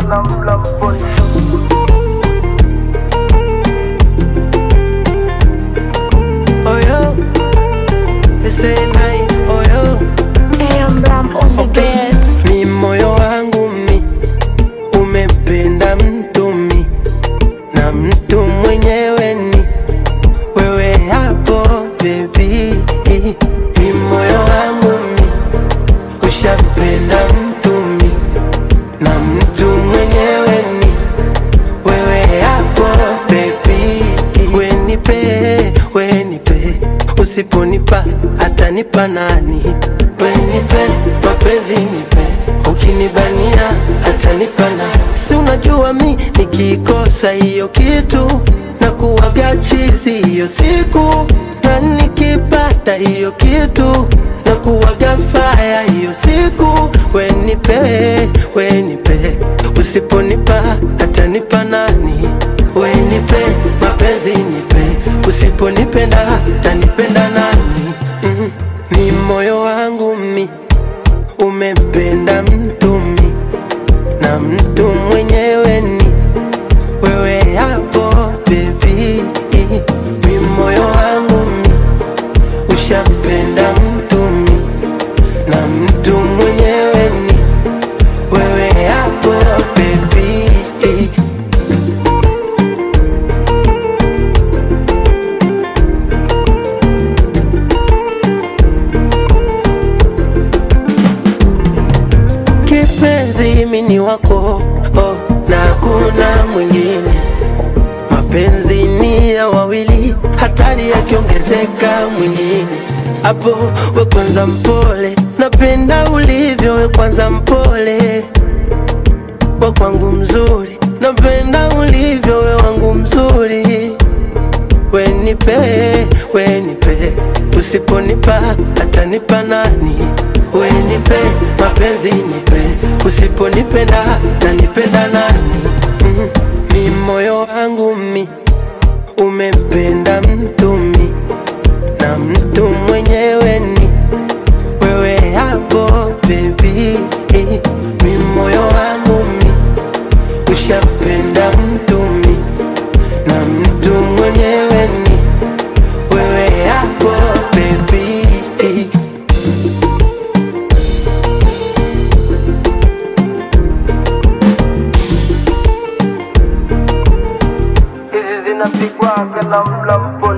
na mla mponi. Oh yo, say night, oh yo. AM Ram on the beats. Mi moyo wangu mi umependa mtu mi, na mtu mwenyewe ni wewe hapo baby. Mi moyo wangu mi ushapenda mtu mi, na mtu mwenyewe ni wewe hapo baby. Wenipe, usiponipa atanipa nani? Wenipe, mapenzi nipe, ukinibania atanipa nani? Si unajua mi nikikosa hiyo kitu na kuwaga chizi hiyo siku, na nikipata hiyo kitu na kuwaga faya hiyo siku. Wenipe, usiponipa atanipa nani? Wenipe, mapenzi nipe, usiponipenda atanipenda nani? Mi moyo wangu mi umependa mtu mi, na mtu mwenyewe ni wewe hapo baby. Mi moyo wangu mi ushapenda mtu mi, na mtu mwenyewe ni wewe hapo baby. Kipenzi mini wako, oh, na hakuna mwingine. Mapenzi ni ya wawili, hatari yakiongezeka mwingine. Hapo we kwanza mpole, napenda ulivyo we kwanza mpole. We kwangu mzuri, napenda ulivyo we wangu mzuri. Wenipe, usiponipa atanipa nani? Wenipe, mapenzi nipe, usiponipenda atanipenda nani? Mi moyo wangu mi umependa mtu mi, na mtu mwenyewe ni wewe hapo baby. Mi moyo wangu mi ushapenda mtu mi, na mtu mwenyewe ni wewe hapo baby. Hizi zinapigwa kana mla mponi.